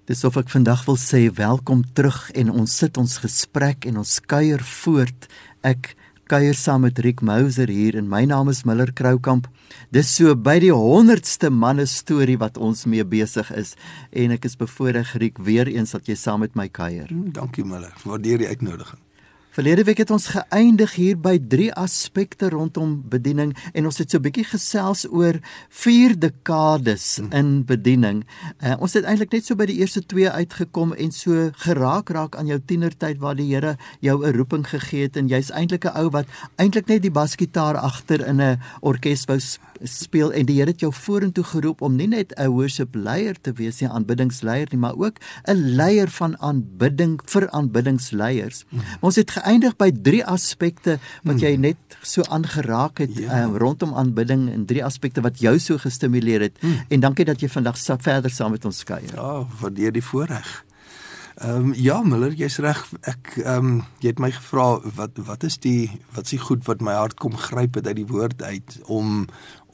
Dis of ek vandag wil sê, welkom terug en ons sit ons gesprek en ons kuier voort. Ek kuier saam met Riek Mouser hier en my naam is Miller Kroukamp. Dis so by die 100ste manne storie wat ons mee besig is en ek is bevoorreg, Riek, weer eens dat jy saam met my kuier. Dankie Miller, waardeer die uitnodiging. Verlede week het ons geëindig hier by 3 aspekte rondom bediening en ons het so 'n bietjie gesels oor 4 dekades in bediening. Ons het eintlik net so by die eerste 2 uitgekom en so geraak aan jou tienertyd waar die Here jou 'n roeping gegee het en jy's eintlik 'n ou wat eintlik net die basgitaar agter in 'n orkes wou speel en die Here het jou vorentoe geroep om nie net 'n worship leier te wees, 'n aanbiddingsleier nie, maar ook 'n leier van aanbidding vir aanbiddingsleiers. Maar ons het geëindig by 3 aspekte wat jy net so aangeraak het rondom aanbidding en 3 aspekte wat jou so gestimuleer het. En dankie dat jy vandag verder saam met ons kuier. Ja, waardeer die voorreg. Ja, Miller, jy's reg. Jy het my gevra wat is die goed wat my hart kom gryp het uit die woord uit om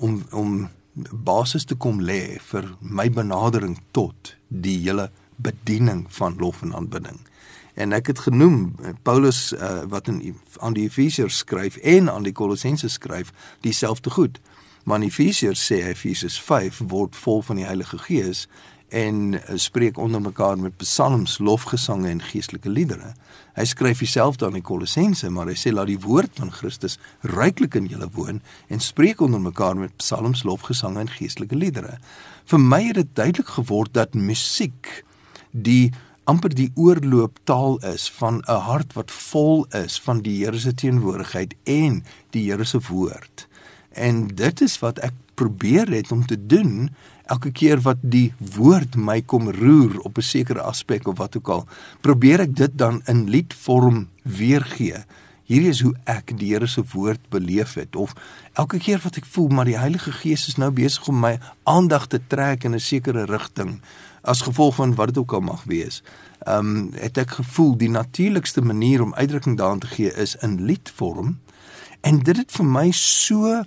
basis te kom lê vir my benadering tot die hele bediening van lof en aanbidding. En ek het genoem, Paulus wat aan die Efesiërs skryf en aan die Kolossense skryf, dieselfde goed. Maar in Efesiërs sê hy, Efesiërs 5, word vol van die Heilige Gees en spreek onder mekaar met psalms, lofgesange en geestelike liedere. Hy skryf dieselfde aan die Kolossense, maar hy sê, laat die woord van Christus ryklik in julle woon en spreek onder mekaar met psalms, lofgesange en geestelike liedere. Vir my het dit duidelik geword dat musiek amper die oorlooptaal is van 'n hart wat vol is van die Here se teenwoordigheid en die Here se woord. En dit is wat ek probeer het om te doen, elke keer wat die woord my kom roer op 'n sekere aspek of wat ook al, probeer ek dit dan in liedvorm weergee. Hierdie is hoe ek die Here se woord beleef het, of elke keer wat ek voel, maar die Heilige Gees is nou besig om my aandag te trek in 'n sekere rigting, as gevolg van wat dit ook al mag wees, het ek gevoel, die natuurlikste manier om uitdrukking daaraan te gee is in liedvorm, en dit het vir my so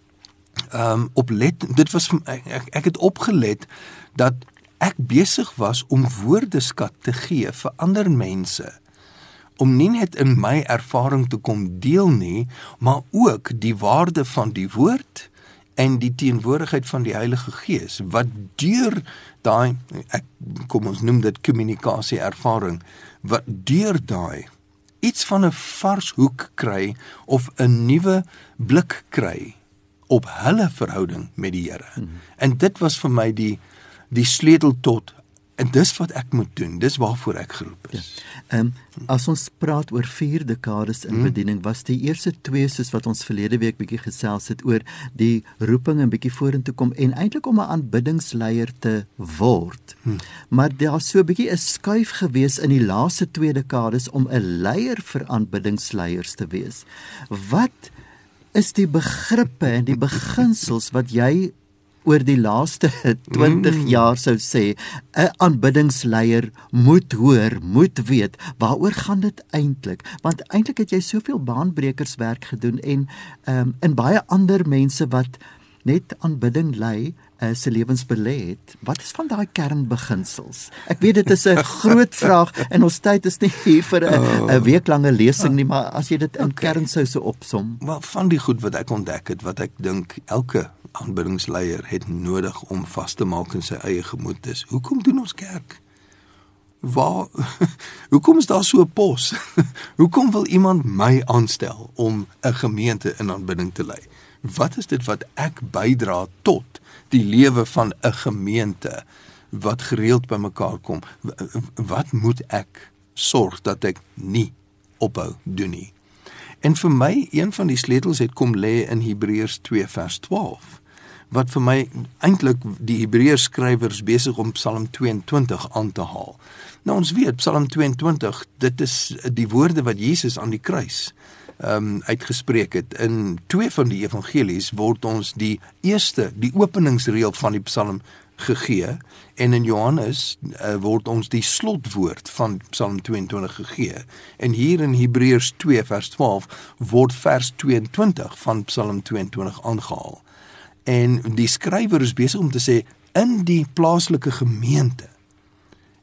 ek het opgelet dat ek besig was om woordeskat te gee vir ander mense, om nie net in my ervaring te kom deel nie, maar ook die waarde van die woord en die teenwoordigheid van die Heilige Gees, wat deur daai, kom ons noem dit kommunikasie ervaring, wat deur daai iets van 'n vars hoek kry of 'n nuwe blik kry op hulle verhouding met die Here. En dit was vir my die sleutel tot, en dis wat ek moet doen, dis waarvoor ek geroep is. Ja. As ons praat oor 4 dekades in bediening, was die eerste 2 soos wat ons verlede week bietjie gesels het oor die roeping en bietjie vorentoe kom en eintlik om 'n aanbiddingsleier te word. Maar daar's so 'n bietjie 'n skuif gewees in die laaste 2 dekades om 'n leier vir aanbiddingsleiers te wees. Wat is die begrippe en die beginsels wat jy oor die laaste 20 jaar sou sê, 'n aanbiddingsleier moet hoor, moet weet, waaroor gaan dit eintlik? Want eintlik het jy soveel baanbrekerswerk gedoen en baie ander mense wat net aanbidding lei, se lewens belê het. Wat is van daai kernbeginsels? Ek weet dit is 'n groot vraag en ons tyd is nie hier vir 'n weeklange lesing nie, maar as jy dit in kern sou so opsom. Maar van die goed wat ek ontdek het, wat ek dink elke aanbiddingsleier het nodig om vas te maak in sy eie gemoed is, hoekom doen ons kerk? Hoekom is daar so 'n pos? Hoekom wil iemand my aanstel om 'n gemeente in aanbidding te lei? Wat is dit wat ek bydra tot die lewe van 'n gemeente wat gereeld by mekaar kom? Wat moet ek sorg dat ek nie ophou doen nie? En vir my, een van die sleutels het kom lê in Hebreërs 2 vers 12, wat vir my eintlik die Hebreërs skrywers besig om Psalm 22 aan te haal. Nou ons weet, Psalm 22, dit is die woorde wat Jesus aan die kruis uitgespreek het. In 2 van die evangelies word ons die openingsreël van die Psalm gegee, en in Johannes word ons die slotwoord van Psalm 22 gegee. En hier in Hebreërs 2 vers 12 word vers 22 van Psalm 22 aangehaal. En die skrywer is besig om te sê, in die plaaslike gemeente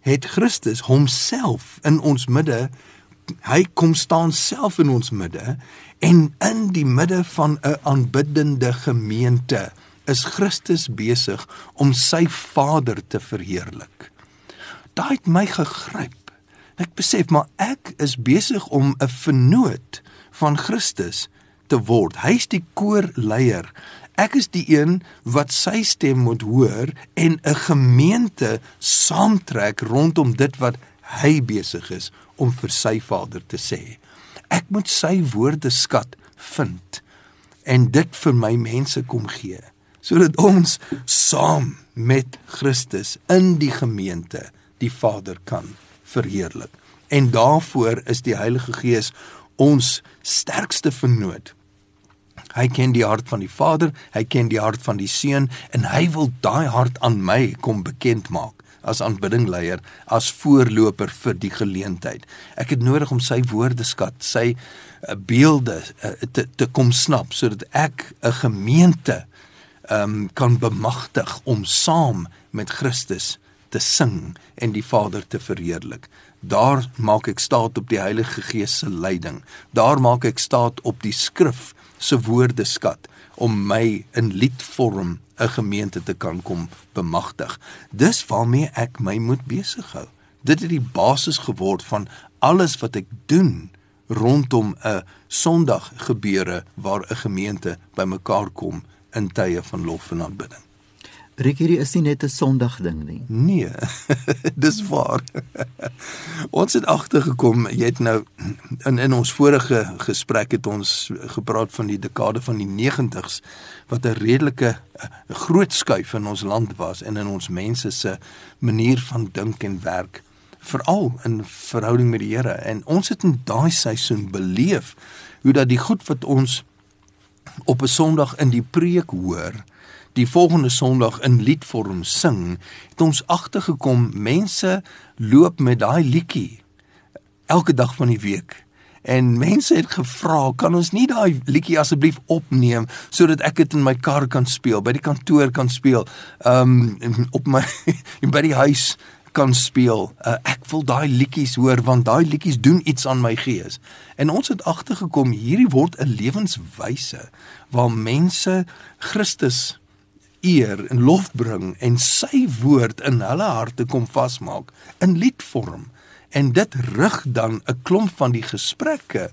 het Christus homself in ons midde, hy kom staan self in ons midde, en in die midde van 'n aanbiddende gemeente is Christus besig om sy Vader te verheerlik. Daai het my gegryp. Ek besef, maar ek is besig om 'n vennoot van Christus te word. Hy is die koorleier. Ek is die een wat sy stem moet hoor en 'n gemeente saamtrek rondom dit wat hy besig is om vir sy Vader te sê. Ek moet sy woordeskat vind en dit vir my mense kom gee, sodat ons saam met Christus in die gemeente die Vader kan verheerlik. En daarvoor is die Heilige Gees ons sterkste vennoot. Hy ken die hart van die Vader, hy ken die hart van die Seun, en hy wil daai hart aan my kom bekend maak, as aanbiddingleier, as voorloper vir die geleentheid. Ek het nodig om sy woordeskat, sy beelde te kom snap, sodat ek 'n gemeente kan bemagtig om saam met Christus te sing en die Vader te verheerlik. Daar maak ek staat op die Heilige Gees se leiding. Daar maak ek staat op die skrif se woordeskat om my in liedvorm 'n gemeente te kan kom bemagtig. Dis waarmee ek my moet besig hou. Dit het die basis geword van alles wat ek doen rondom 'n Sondag gebeure waar 'n gemeente bymekaar kom in tye van lof en aanbidding. Rick, hierdie is nie net 'n Sondag ding nie. Nee, dis waar. Ons het agtergekom, jy het nou, in ons vorige gesprek het ons gepraat van die dekade van die 90's, wat 'n redelike groot skuif in ons land was, en in ons mense se manier van dink en werk, veral in verhouding met die Here. En ons het in daai seisoen beleef, hoe dat die goed wat ons op 'n Sondag in die preek hoor, die volgende Sondag in liedvorm sing, het ons agtergekom, mense loop met daai liedjie elke dag van die week. En mense het gevra, kan ons nie daai liedjie asseblief opneem, sodat ek dit in my kar kan speel, by die kantoor kan speel, op my by die huis kan speel. Ek wil daai liedjies hoor, want daai liedjies doen iets aan my gees. En ons het agtergekom, hierdie word 'n lewenswyse, waar mense Christus eer en lof bring en sy woord in hulle harte kom vasmaak in liedvorm. En dit rig dan 'n klomp van die gesprekke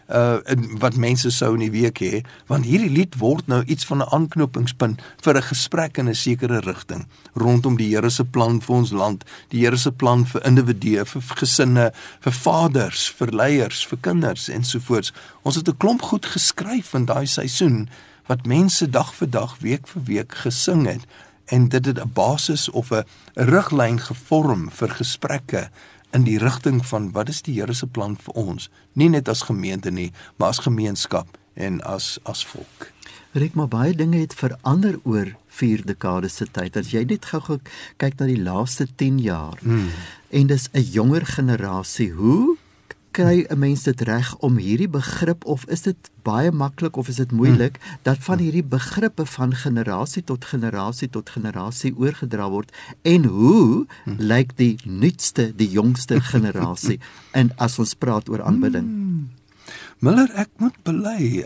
wat mense sou in die week hê, want hierdie lied word nou iets van 'n aanknopingspunt vir 'n gesprek in 'n sekere rigting rondom die Here se plan vir ons land, die Here se plan vir individue, vir gesinne, vir vaders, vir leiers, vir kinders ensovoorts. Ons het 'n klomp goed geskryf in daai seisoen wat mense dag vir dag, week vir week gesing het, en dit het 'n basis of 'n riglyn gevorm vir gesprekke in die rigting van wat is die Here se plan vir ons, nie net as gemeente nie, maar as gemeenskap en as volk. Rick, maar baie dinge het verander oor 4 dekades se tyd. As jy net gou kyk na die laaste 10 jaar, en dis 'n jonger generasie, hoe kry 'n mens dit reg om hierdie begrip, of is dit baie maklik of is dit moeilik, dat van hierdie begrippe van generasie tot generasie tot generasie oorgedra word, en hoe lyk die nuutste, die jongste generasie, en as ons praat oor aanbidding? Miller, ek moet bely,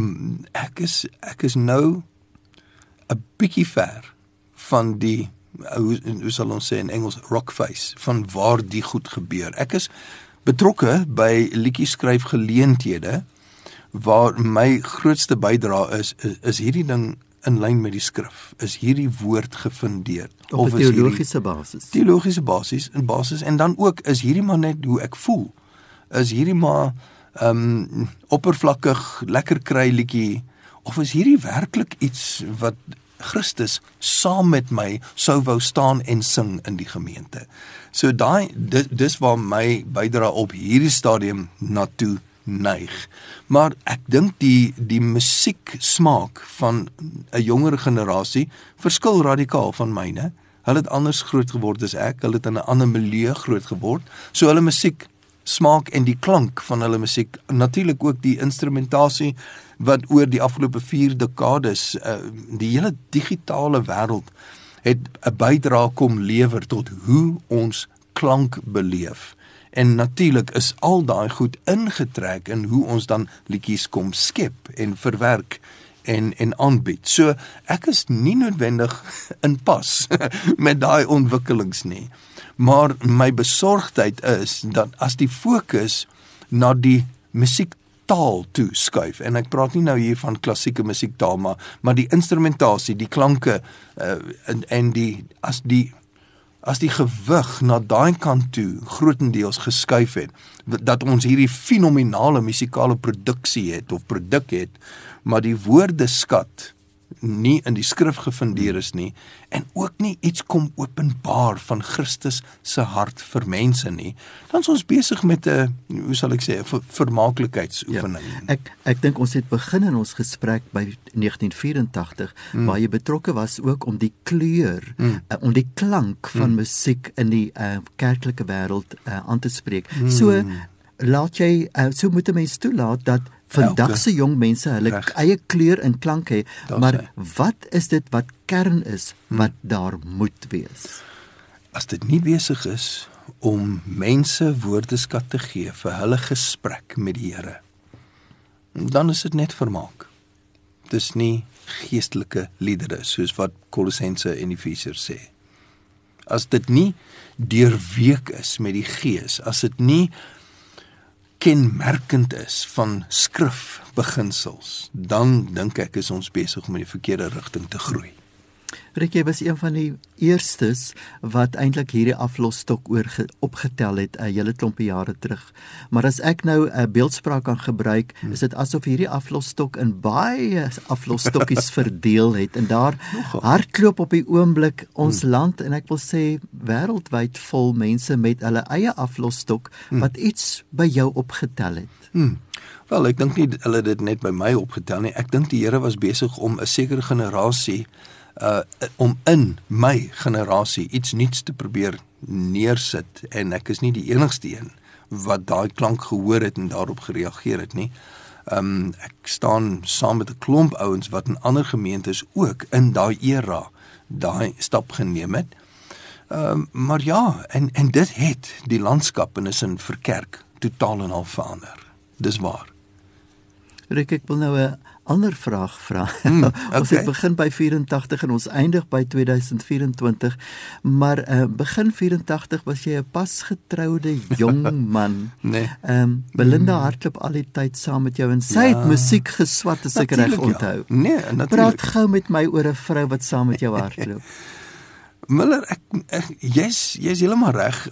ek is nou 'n bietjie ver van die, hoe sal ons sê in Engels, rock face, van waar die goed gebeur. Ek is betrokke by liedjieskryfgeleenthede, waar my grootste bydrae is hierdie ding in lyn met die skrif, is hierdie woord gefundeer, op 'n teologiese basis. Teologiese basis, en dan ook, is hierdie maar net hoe ek voel, is hierdie maar oppervlakkig, lekker kry liedjie, of is hierdie werklik iets wat Christus saam met my sou wou staan en sing in die gemeente. So dis waar my bydra op hierdie stadium na toe neig. Maar ek dink die musiek smaak van 'n jonger generasie verskil radikaal van myne. Hulle het anders groot geword as ek, hulle het in 'n ander milieu groot geword, so hulle musiek smaak en die klank van hulle musiek, natuurlik ook die instrumentasie wat oor die afgelope 4 dekades, die hele digitale wêreld het 'n bydrae kom lewer tot hoe ons klank beleef. En natuurlik is al daai goed ingetrek in hoe ons dan liedjies kom skep en verwerk en aanbied. So ek is nie noodwendig in pas met daai ontwikkelings nie. Maar my besorgdheid is dat as die fokus na die musiektaal toe skuif, en ek praat nie nou hier van klassieke musiektaal, maar die instrumentasie, die klanke en as die gewig na daai kant toe grootendeels geskuif het, dat ons hierdie fenominale musikale produksie het of produk het, maar die woordeskat nie in die skrif gefundeer is nie, en ook nie iets kom openbaar van Christus se hart vir mense nie, dan is ons besig met 'n, hoe sal ek sê, vermaaklykheidsoefening. Ja, ek dink ons het begin in ons gesprek by 1984, waar jy betrokke was ook om die kleur, om die klank van musiek in die kerklike wêreld aan te spreek. So laat jy, so moet 'n mens toelaat dat vandag se jong mense hulle eie kleur en klank hê, maar wat is dit wat kern is, wat daar moet wees? As dit nie besig is om mense woordeskat te gee vir hulle gesprek met die Here, dan is dit net vermaak. Dis nie geestelike liedere, soos wat Kolossense en Efesiërs sê. As dit nie deurweek is met die Gees, as dit nie kenmerkend is van skrifbeginsels, dan dink ek is ons besig om in die verkeerde rigting te groei. Rick, jy was een van die eerstes wat eintlik hierdie aflosstok opgetel het 'n hele klompie jare terug. Maar as ek nou 'n beeldspraak kan gebruik, is dit asof hierdie aflosstok in baie aflosstokkies verdeel het, en daar hardloop op die oomblik ons land, en ek wil sê wêreldwyd vol mense met hulle eie aflosstok wat iets by jou opgetel het. Wel, ek dink nie hulle dit net by my opgetel nie. Ek dink die Here was besig om 'n sekere generasie om in my generasie iets nuuts te probeer neersit, en ek is nie die enigste een wat daai klank gehoor het en daarop gereageer het nie. Ek staan saam met 'n klomp ouens wat in ander gemeentes ook in daai era daai stap geneem het. Maar ja, en dit het die landskap in 'n sin verkerk totaal en al verander. Dis waar. Rick, ek wil nou 'n ander vraag vra. Ons het begin by 84 en ons eindig by 2024, maar begin 84 was jy 'n pasgetroude jong man. Nee. Belinda hardloop al die tyd saam met jou, en sy het musiek geswat, as ek reg onthou. Nee, natuurlik. Praat gou met my oor 'n vrou wat saam met jou hardloop. Miller, jy's heeltemal reg.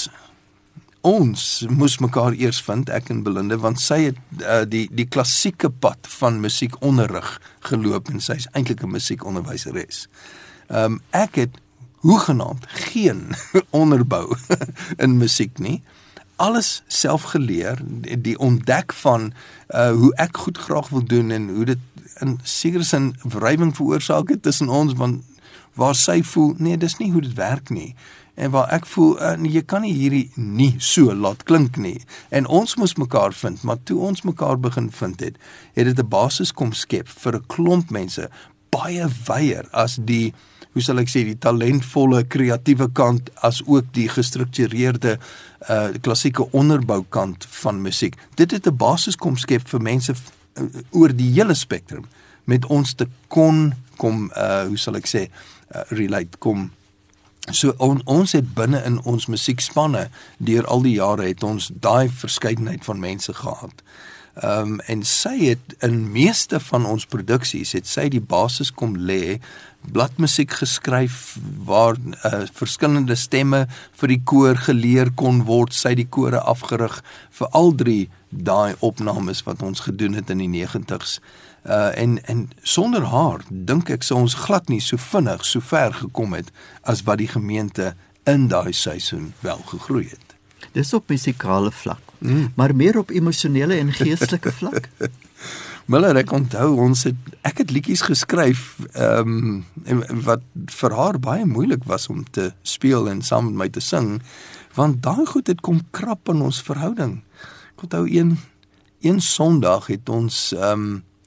Ons moes mekaar eers vind, ek en Belinda, want sy het die klassieke pad van musiekonderrig geloop, en sy is eintlik 'n musiekonderwyseres. Ek het hoegenaamd geen onderbou in musiek nie. Alles self geleer, die ontdek van hoe ek goed graag wil doen, en hoe dit in sekere sin wrywing veroorsaak het tussen ons, want waar sy voel, nee, dis nie hoe dit werk nie, en waar ek voel, jy kan nie hierdie nie so laat klink nie, en ons moes mekaar vind, maar toe ons mekaar begin vind het dit 'n basis kom skep vir 'n klomp mense, baie wyer as die, hoe sal ek sê, die talentvolle, kreatiewe kant, as ook die gestruktureerde klassieke onderboukant van musiek. Dit het 'n basis kom skep vir mense oor die hele spektrum, met ons te kom, hoe sal ek sê, relate, so ons het binne in ons musiekspanne, deur al die jare het ons daai verskeidenheid van mense gehad. En sy het in meeste van ons produksies, het sy die basis kom lê, bladmusiek geskryf, waar verskillende stemme vir die koor geleer kon word, sy die kore afgerig vir al 3 daai opnames wat ons gedoen het in die 90's. En sonder haar, dink ek, sou ons glad nie so vinnig, so ver gekom het, as wat die gemeente in daai seisoen wel gegroei het. Dis op musikale vlak, maar meer op emosionele en geestelike vlak. Miller, ek onthou, ek het liedjies geskryf, wat vir haar baie moeilik was om te speel en saam met my te sing, want daai goed het kom krap in ons verhouding. Ek onthou een Sondag het ons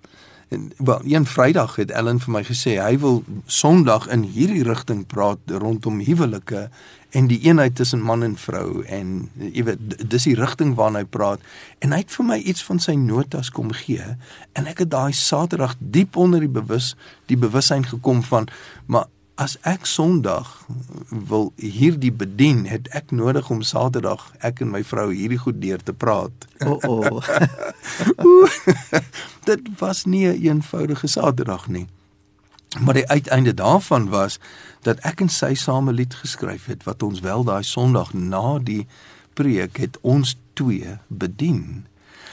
Wel, een Vrydag het Ellen vir my gesê, hy wil Sondag in hierdie rigting praat rondom huwelike en die eenheid tussen man en vrou en jy weet, dis die rigting waarna hy praat en hy het vir my iets van sy notas kom gee en ek het daai Saterdag diep onder die bewussyn gekom van, maar as ek Sondag wil hierdie bedien, het ek nodig om Saterdag, ek en my vrou hierdie goed deur te praat. Dit was nie 'n eenvoudige Saterdag nie. Maar die uiteinde daarvan was, dat ek en sy saam 'n lied geskryf het, wat ons wel daai Sondag na die preek het ons twee bedien.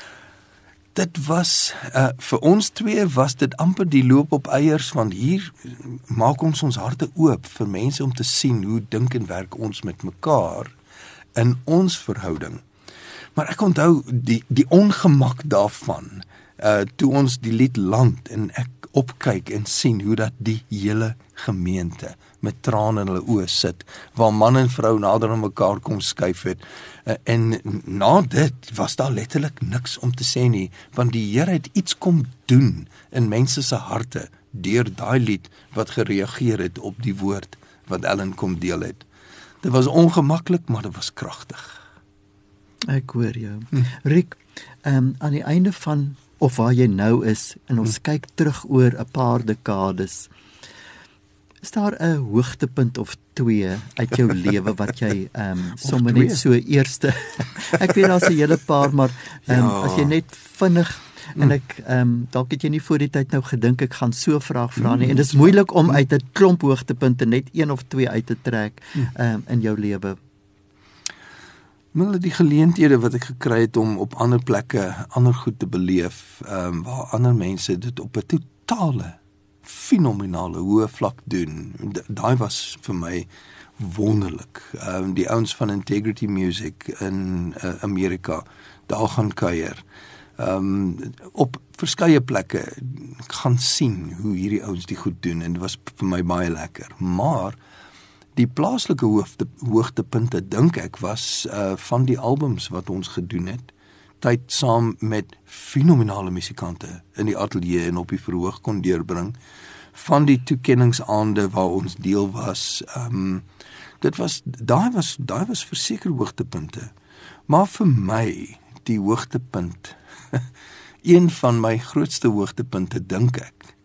Dit was, vir ons twee was dit amper die loop op eiers, want hier maak ons harte oop vir mense om te sien hoe dink en werk ons met mekaar in ons verhouding. Maar ek onthou die ongemak daarvan, toe ons die lied land en ek opkyk en sien hoe dat die hele gemeente met trane in hulle oë sit, waar man en vrou nader aan mekaar kom skuif het, en na dit was daar letterlik niks om te sê nie, want die Here het iets kom doen in mense se harte, deur daai lied wat gereageer het op die woord wat Ellen kom deel het. Dit was ongemaklik, maar dit was kragtig. Ek hoor jou. Riek, aan die einde van of waar jy nou is, en ons kyk terug oor 'n paar dekades, is daar 'n hoogtepunt of twee uit jou lewe wat jy sommer net so eerste, ek weet daar's 'n hele paar, maar as jy net vinnig, en ek dalk het jy nie voor die tyd nou gedink ek gaan so 'n vraag vra nie, en dit is moeilik om uit 'n klomp hoogtepunte net een of twee uit te trek in jou lewe. Maar die geleenthede wat ek gekry het om op ander plekke ander goed te beleef, waar ander mense dit op 'n totale, fenominale hoë vlak doen, daai was vir my wonderlik. Die ouens van Integrity Music in Amerika, daar gaan kuier. Op verskeie plekke gaan sien hoe hierdie ouens die goed doen, en dit was vir my baie lekker. Maar die plaaslike hoogtepunte, dink ek, was van die albums wat ons gedoen het, tyd saam met fenominale musikante in die ateljee en op die verhoog kon deurbring, van die toekenningsaande waar ons deel was, daai was verseker hoogtepunte. Maar vir my, die hoogtepunt, een van my grootste hoogtepunte, dink ek,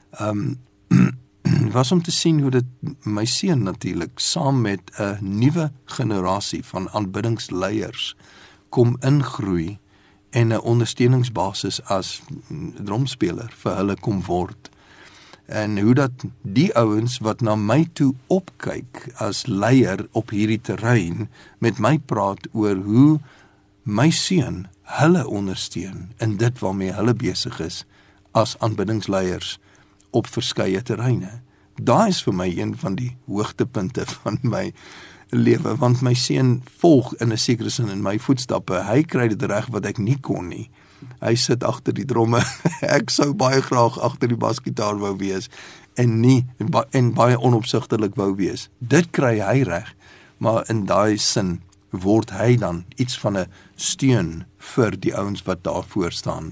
was om te sien hoe dit my seun natuurlik saam met 'n nuwe generasie van aanbiddingsleiers kom ingroei en 'n ondersteuningsbasis as drumspeler vir hulle kom word. En hoe dat die ouens wat na my toe opkyk as leier op hierdie terrein met my praat oor hoe my seun hulle ondersteun in dit waarmee hulle besig is as aanbiddingsleiers op verskeie terreine. Daai is vir my een van die hoogtepunte van my lewe, want my seun volg in 'n sekere sin in my voetstappe. Hy kry dit reg wat ek nie kon nie. Hy sit agter die dromme. Ek sou baie graag agter die basgitaar wou wees en baie onopsigtelik wou wees. Dit kry hy reg, maar in daai sin word hy dan iets van 'n steun vir die ouens wat daarvoor staan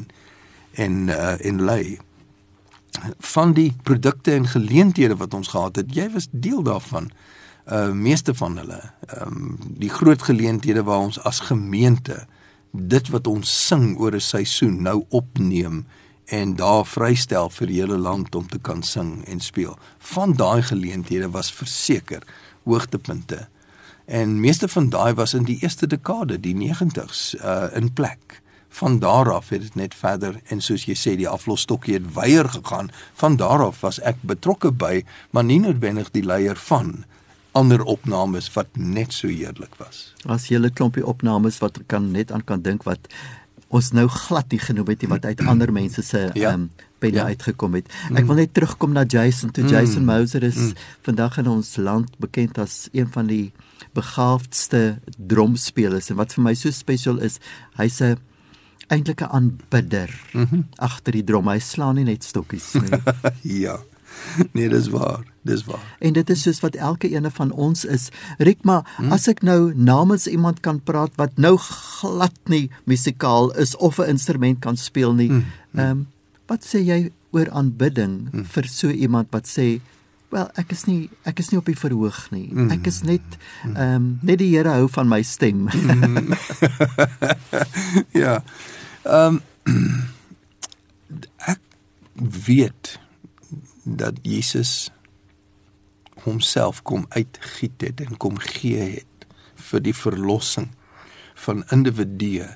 en lei. Van die produkte en geleenthede wat ons gehad het, jy was deel daarvan, meeste van hulle, die groot geleenthede waar ons as gemeente, dit wat ons sing oor 'n seisoen nou opneem, en daar vrystel vir die hele land om te kan sing en speel. Van daai geleenthede was verseker hoogtepunte, en meeste van daai was in die eerste dekade, die 90's, in plek. Van daar af het dit net verder, en soos jy sê, die aflosstokkie het weier gegaan. Van daar af was ek betrokke by, maar nie noodwendig die leier van ander opnames wat net so heerlik was. As hele klompie opnames wat net aan kan dink, wat ons nou glad nie genoem het, wat uit ander mense se penne uitgekom het. Ek wil net terugkom na Jason, toe Jason Moser is vandag in ons land bekend as een van die begaafdste drumspelers, en wat vir my so spesiaal is, hy's 'n eintlik 'n aanbidder agter die drum. Hy slaan nie net stokkies nie. Ja, nee, dis waar. En dit is soos wat elke ene van ons is. Riek, maar as ek nou namens iemand kan praat wat nou glad nie musikaal is of 'n instrument kan speel nie, Wat sê jy oor aanbidding vir so iemand wat sê, wel, ek is nie op die verhoog nie. Ek is net die Here hou van my stem. Ja. Ek weet dat Jesus homself kom uitgiet het en kom gee het vir die verlossing van individue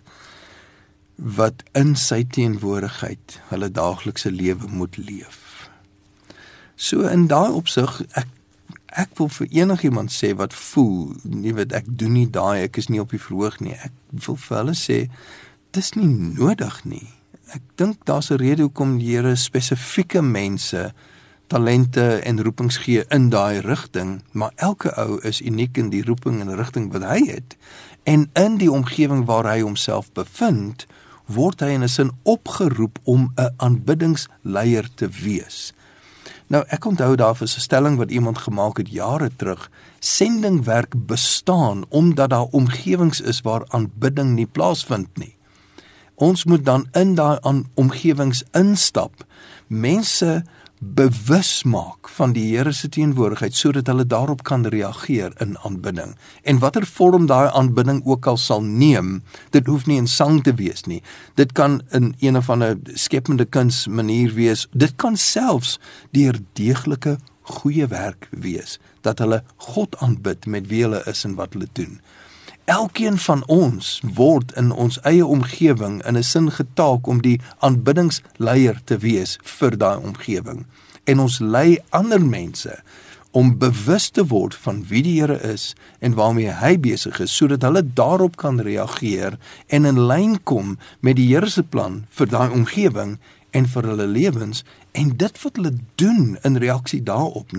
wat in sy teenwoordigheid hulle daaglikse lewe moet leef. So in daai opsig, ek wil vir enigiemand sê wat voel, nie weet ek doen nie daai, ek is nie op die verhoog nie. Ek wil vir hulle sê, dis nie nodig nie. Ek dink daar's 'n rede hoekom die Here spesifieke mense talente en roepings gee in daai rigting, maar elke ou is uniek in die roeping en rigting wat hy het. En in die omgewing waar hy homself bevind, word hy in 'n sin opgeroep om 'n aanbiddingsleier te wees. Nou, ek onthou daar was 'n stelling wat iemand gemaak het jare terug. Sendingwerk bestaan omdat daar omgewings is waar aanbidding nie plaasvind nie. Ons moet dan in daai omgewings instap, mense bewus maak van die Here se teenwoordigheid sodat hulle daarop kan reageer in aanbidding. En watter vorm daai aanbidding ook al sal neem, dit hoef nie in sang te wees nie. Dit kan in een of ander skepende kuns manier wees. Dit kan selfs deur deeglike goeie werk wees, dat hulle God aanbid met wie hulle is en wat hulle doen. Elkeen van ons word in ons eie omgewing in 'n sin getaak om die aanbiddingsleier te wees vir daai omgewing. En ons lei ander mense om bewus te word van wie die Here is en waarmee hy besig is, sodat hulle daarop kan reageer en in lyn kom met die Here se plan vir daai omgewing en vir hulle lewens, en dit wat hulle doen in reaksie daarop,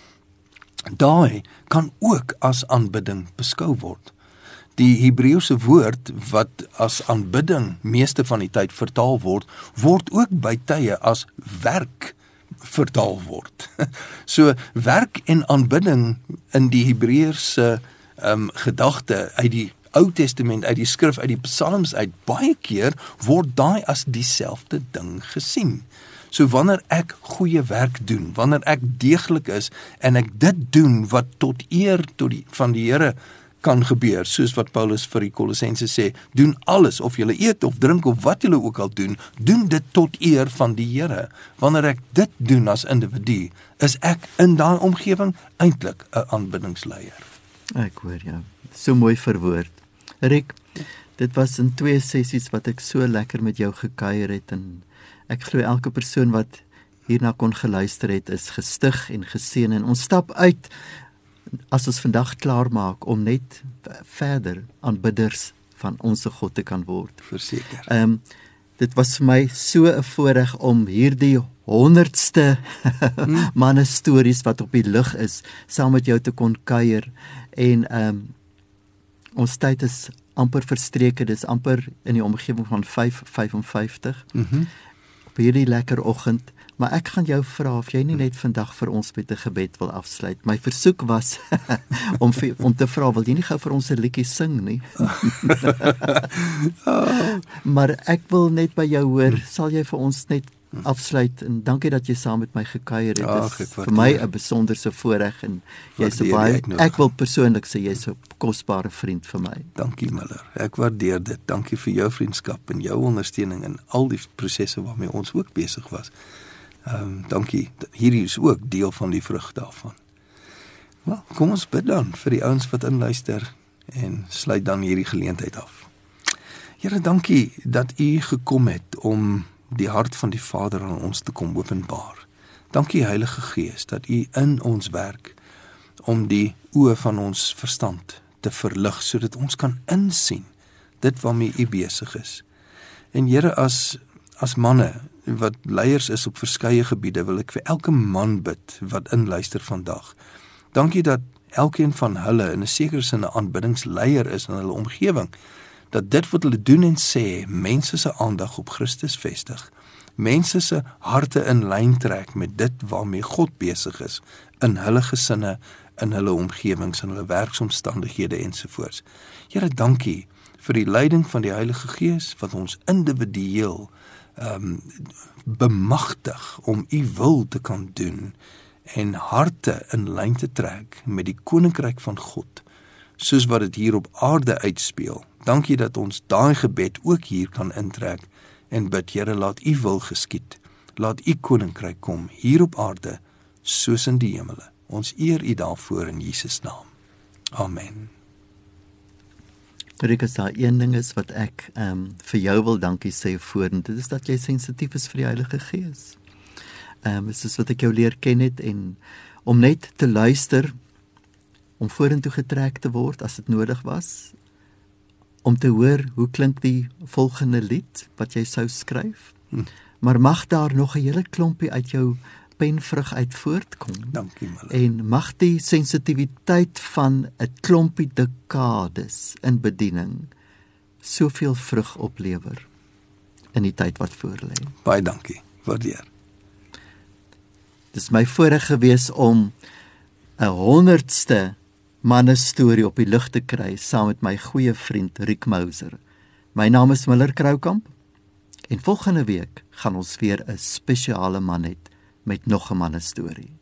daai kan ook as aanbidding beskou word. Die Hebreëse woord wat as aanbidding meeste van die tyd vertaal word, word ook by tye as werk vertaal word. So werk en aanbidding in die Hebreëse gedagte uit die Ou Testament, uit die skrif, uit die psalms uit, baie keer word daai as dieselfde ding gesien. So wanneer ek goeie werk doen, wanneer ek deeglik is en ek dit doen wat tot eer van die Here kan gebeur, soos wat Paulus vir die Kolossense sê, doen alles, of julle eet of drink of wat julle ook al doen dit tot eer van die Here. Wanneer ek dit doen as individu, is ek in daai omgewing eintlik 'n aanbiddingsleier. Ek hoor jou. So mooi verwoord. Rick, dit was in 2 sessies wat ek so lekker met jou gekuier het, en ek glo elke persoon wat hierna kon geluister het, is gestig en geseën, en ons stap uit as ons vandag klaar maak om net verder aanbidders van ons God te kan word. Verseker. Dit was vir my so 'n voorreg om hierdie 100ste manne stories wat op die lug is, saam met jou te kon kuier, en ons tyd is amper verstreke, dis amper in die omgewing van 5:55 op hierdie lekker oggend. Maar ek gaan jou vra of jy nie net vandag vir ons met 'n gebed wil afsluit. My versoek was om te vra, wil jy nie gou vir ons 'n liedjie sing nie? Maar ek wil net by jou hoor, sal jy vir ons net afsluit, en dankie dat jy saam met my gekuier het. Dit is vir my 'n besonderse voorreg, en jy's ek wil persoonlik sê jy's 'n kosbare vriend vir my. Dankie Miller, ek waardeer dit. Dankie vir jou vriendskap en jou ondersteuning in al die prosesse waarmee ons ook besig was. Dankie, hierdie is ook deel van die vrug daarvan. Wel, kom ons bid dan vir die ouens wat inluister en sluit dan hierdie geleentheid af. Here, dankie dat U gekom het om die hart van die Vader aan ons te kom openbaar. Dankie Heilige Gees dat U in ons werk om die oë van ons verstand te verlig, sodat ons kan insien dit waarmee U besig is. En Here, as manne wat leiers is op verskeie gebiede, wil ek vir elke man bid wat inluister vandag. Dankie dat elkeen van hulle in 'n sekere sin 'n aanbiddingsleier is in hulle omgewing, dat dit wat hulle doen en sê, mense se aandag op Christus vestig, mense se harte in lyn trek met dit waarmee God besig is, in hulle gesinne, in hulle omgewings, in hulle werksomstandighede ensovoorts. Here, dankie vir die leiding van die Heilige Gees, wat ons individueel bemagtig om u wil te kan doen en harte in lyn te trek met die koninkryk van God, soos wat dit hier op aarde uitspeel. Dankie dat ons daai gebed ook hier kan intrek en bid, Here, laat u wil geskied. Laat u koninkryk kom hier op aarde, soos in die hemele. Ons eer u daarvoor in Jesus naam. Amen. Rick, as daar een ding is wat ek vir jou wil dankie sê vorentoe, dit is dat jy sensitief is vir die Heilige Gees. Soos wat ek jou leer ken het, en om net te luister, om vorentoe getrek te word as dit nodig was, om te hoor hoe klink die volgende lied wat jy sou skryf, maar mag daar nog 'n hele klompie uit jou penvrug uit voortkom. Dankie, Mille. En mag die sensitiwiteit van 'n klompie dekades in bediening soveel vrug oplewer in die tyd wat voorlê. Baie dankie, waardeer. Dis my voorreg gewees om 'n 100ste mannestorie op die lug te kry saam met my goeie vriend Rick Mouser. My naam is Miller Kroukamp en volgende week gaan ons weer 'n spesiale man hê met nog 'n mannestorie.